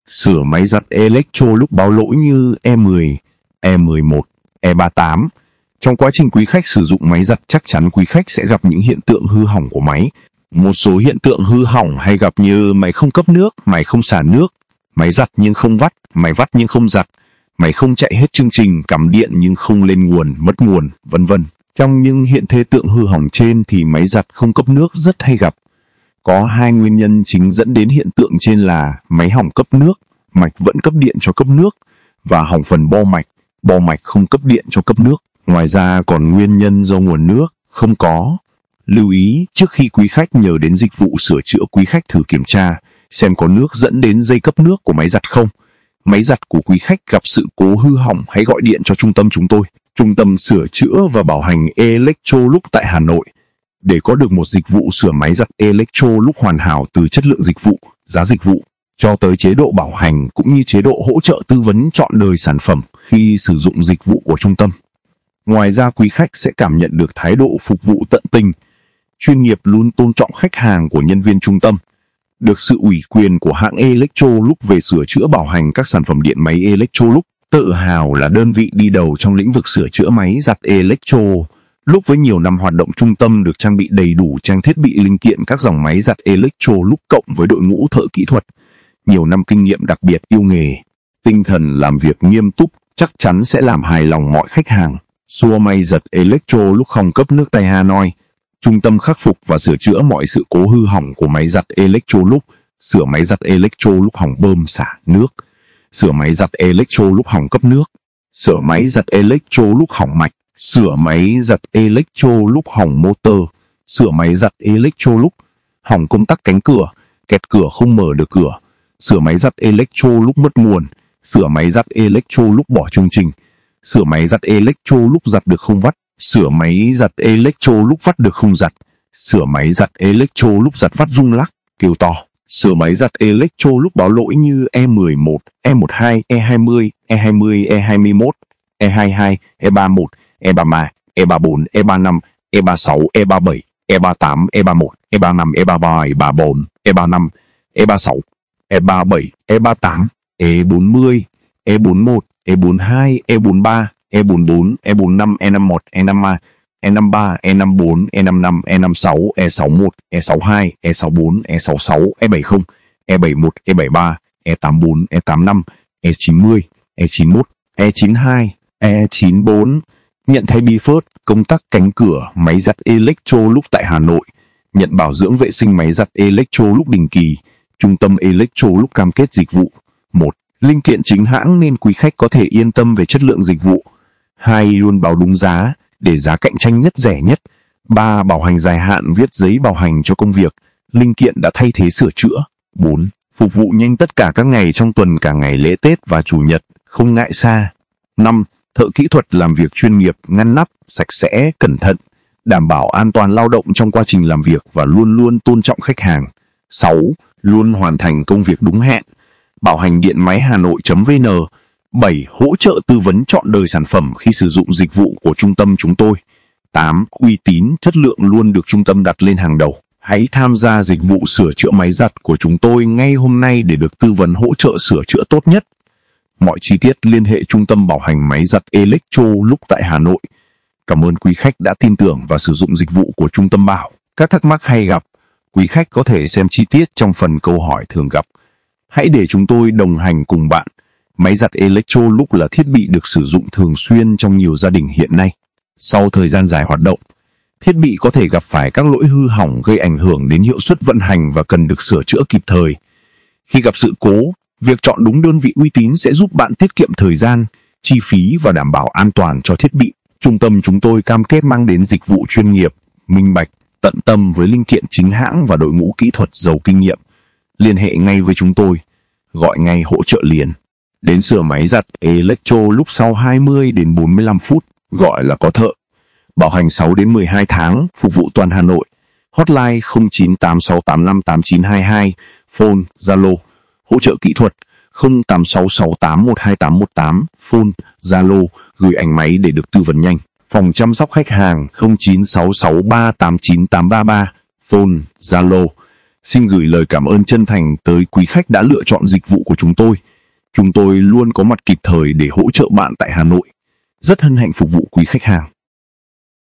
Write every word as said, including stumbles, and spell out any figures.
Sửa máy giặt Electrolux báo lỗi như E mười, E mười một, E ba mươi tám. Trong quá trình quý khách sử dụng máy giặt, chắc chắn quý khách sẽ gặp những hiện tượng hư hỏng của máy. Một số hiện tượng hư hỏng hay gặp như máy không cấp nước, máy không xả nước, máy giặt nhưng không vắt, máy vắt nhưng không giặt, máy không chạy hết chương trình, cắm điện nhưng không lên nguồn, mất nguồn, vân vân. Trong những hiện thế tượng hư hỏng trên thì máy giặt không cấp nước rất hay gặp. Có hai nguyên nhân chính dẫn đến hiện tượng trên là máy hỏng cấp nước, mạch vẫn cấp điện cho cấp nước, và hỏng phần bo mạch, bo mạch không cấp điện cho cấp nước. Ngoài ra còn nguyên nhân do nguồn nước không có. Lưu ý, trước khi quý khách nhờ đến dịch vụ sửa chữa, quý khách thử kiểm tra xem có nước dẫn đến dây cấp nước của máy giặt không. Máy giặt của quý khách gặp sự cố hư hỏng, hãy gọi điện cho trung tâm chúng tôi, Trung tâm sửa chữa và bảo hành Electrolux tại Hà Nội, để có được một dịch vụ sửa máy giặt Electrolux hoàn hảo, từ chất lượng dịch vụ, giá dịch vụ, cho tới chế độ bảo hành cũng như chế độ hỗ trợ tư vấn trọn đời sản phẩm khi sử dụng dịch vụ của trung tâm. Ngoài ra, quý khách sẽ cảm nhận được thái độ phục vụ tận tình, chuyên nghiệp, luôn tôn trọng khách hàng của nhân viên trung tâm, được sự ủy quyền của hãng Electrolux về sửa chữa bảo hành các sản phẩm điện máy Electrolux. Tự hào là đơn vị đi đầu trong lĩnh vực sửa chữa máy giặt Electrolux. Với nhiều năm hoạt động, trung tâm được trang bị đầy đủ trang thiết bị linh kiện các dòng máy giặt Electrolux, cộng với đội ngũ thợ kỹ thuật nhiều năm kinh nghiệm, đặc biệt yêu nghề, tinh thần làm việc nghiêm túc, chắc chắn sẽ làm hài lòng mọi khách hàng. Sửa máy giặt Electrolux không cấp nước tại Hà Nội. Trung tâm khắc phục và sửa chữa mọi sự cố hư hỏng của máy giặt Electrolux. Sửa máy giặt Electrolux hỏng bơm xả nước, sửa máy giặt Electrolux hỏng cấp nước, sửa máy giặt Electrolux hỏng mạch, sửa máy giặt Electrolux hỏng motor, sửa máy giặt Electrolux hỏng công tắc cánh cửa, kẹt cửa không mở được cửa, sửa máy giặt Electrolux mất nguồn, sửa máy giặt Electrolux bỏ chương trình, sửa máy giặt Electrolux giặt được không vắt, sửa máy giặt Electrolux vắt được không giặt, sửa máy giặt Electrolux giặt vắt rung lắc, kêu to. Sửa máy giặt Electrolux báo lỗi như E mười một, E mười hai, E hai mươi, E hai mươi, E hai mươi mốt, E hai mươi hai, E ba mươi mốt, E ba mươi ba, E ba mươi bốn, E ba mươi lăm, E ba mươi sáu, E ba mươi bảy, E ba mươi tám, E ba mươi mốt, E ba mươi lăm, E ba mươi ba, E ba mươi bốn, E ba mươi lăm, E ba mươi sáu, E ba mươi bảy, E ba mươi tám, E bốn mươi, E bốn mươi mốt, E bốn mươi hai, E bốn mươi ba, E bốn mươi bốn, E bốn mươi lăm, E năm mươi mốt, E năm mươi, E năm mươi ba, E năm mươi bốn, E năm mươi lăm, E năm mươi sáu, E sáu mươi mốt, E sáu mươi hai, E sáu mươi bốn, E sáu mươi sáu, E bảy mươi, E bảy mươi mốt, E bảy mươi ba, E tám mươi bốn, E tám mươi lăm, E chín mươi, E chín mươi mốt, E chín mươi hai, E chín mươi bốn. Nhận thay bi phớt, công tắc cánh cửa, máy giặt Electrolux tại Hà Nội. Nhận bảo dưỡng vệ sinh máy giặt Electrolux định kỳ. Trung tâm Electrolux cam kết dịch vụ. một. Linh kiện chính hãng nên quý khách có thể yên tâm về chất lượng dịch vụ. hai. Luôn báo đúng giá, để giá cạnh tranh nhất, rẻ nhất. ba. Bảo hành dài hạn, viết giấy bảo hành cho công việc, linh kiện đã thay thế sửa chữa. bốn. Phục vụ nhanh tất cả các ngày trong tuần, cả ngày lễ Tết và Chủ nhật, không ngại xa. năm. Thợ kỹ thuật làm việc chuyên nghiệp, ngăn nắp, sạch sẽ, cẩn thận, đảm bảo an toàn lao động trong quá trình làm việc và luôn luôn tôn trọng khách hàng. sáu. Luôn hoàn thành công việc đúng hẹn. Bảo hành điện máy Hà Nội.vn. bảy. Hỗ trợ tư vấn trọn đời sản phẩm khi sử dụng dịch vụ của trung tâm chúng tôi. tám. Uy tín, chất lượng luôn được trung tâm đặt lên hàng đầu. Hãy tham gia dịch vụ sửa chữa máy giặt của chúng tôi ngay hôm nay để được tư vấn hỗ trợ sửa chữa tốt nhất. Mọi chi tiết liên hệ trung tâm bảo hành máy giặt Electrolux tại Hà Nội. Cảm ơn quý khách đã tin tưởng và sử dụng dịch vụ của trung tâm bảo. Các thắc mắc hay gặp, quý khách có thể xem chi tiết trong phần câu hỏi thường gặp. Hãy để chúng tôi đồng hành cùng bạn. Máy giặt Electrolux là thiết bị được sử dụng thường xuyên trong nhiều gia đình hiện nay. Sau thời gian dài hoạt động, thiết bị có thể gặp phải các lỗi hư hỏng gây ảnh hưởng đến hiệu suất vận hành và cần được sửa chữa kịp thời. Khi gặp sự cố, việc chọn đúng đơn vị uy tín sẽ giúp bạn tiết kiệm thời gian, chi phí và đảm bảo an toàn cho thiết bị. Trung tâm chúng tôi cam kết mang đến dịch vụ chuyên nghiệp, minh bạch, tận tâm với linh kiện chính hãng và đội ngũ kỹ thuật giàu kinh nghiệm. Liên hệ ngay với chúng tôi, gọi ngay hỗ trợ liền. Đến sửa máy giặt Electrolux sau hai mươi đến bốn mươi lăm phút, gọi là có thợ. Bảo hành sáu đến mười hai tháng, phục vụ toàn Hà Nội. Hotline không chín tám sáu tám năm tám chín hai hai, phone, Zalo. Hỗ trợ kỹ thuật không tám sáu sáu tám một hai tám một tám, phone, Zalo, gửi ảnh máy để được tư vấn nhanh. Phòng chăm sóc khách hàng không chín sáu sáu ba tám chín tám ba ba, phone, Zalo. Xin gửi lời cảm ơn chân thành tới quý khách đã lựa chọn dịch vụ của chúng tôi. Chúng tôi luôn có mặt kịp thời để hỗ trợ bạn tại Hà Nội. Rất hân hạnh phục vụ quý khách hàng.